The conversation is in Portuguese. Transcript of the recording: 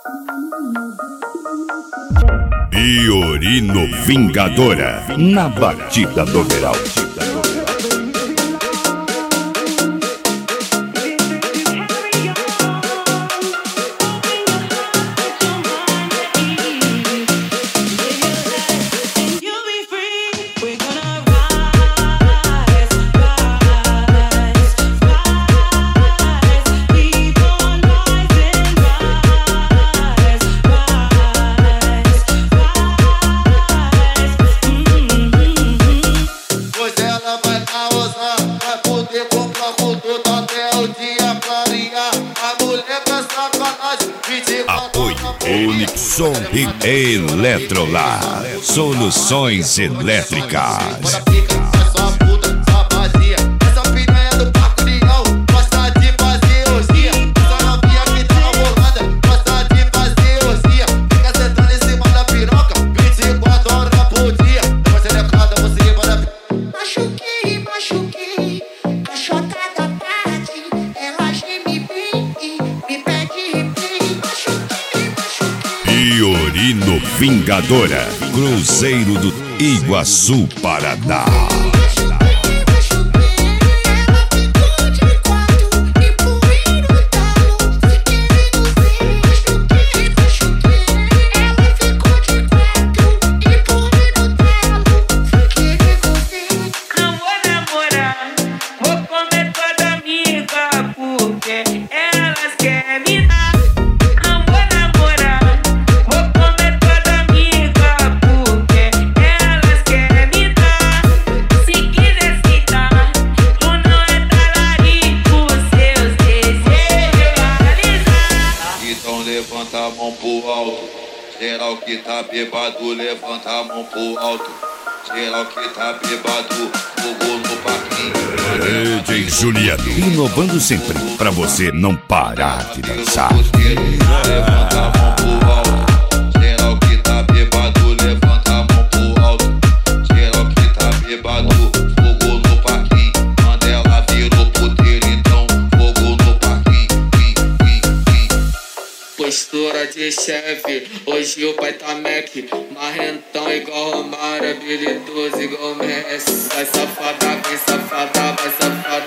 Fiorino Vingadora, na batida do verão. Apoio Unixon e Eletrolar, soluções elétricas. Fiorino Vingadora, Cruzeiro do Iguaçu, Paraná. Levanta a mão pro alto, geral que tá bêbado, levanta a mão pro alto, geral que tá bêbado, fogo no parquinho. DJ Juliano, inovando sempre, pra você não parar de dançar. Levanta a mão pro alto, geral que tá bêbado, levanta a mão pro alto, geral que tá bêbado, fogo no parquinho. Mandela virou puteiro, então fogo no parquinho. Postura de chefe, hoje o pai tá Mac, marrentão igual Romário, habilidoso igual Messi. Vai safada, vai safada, vai safada.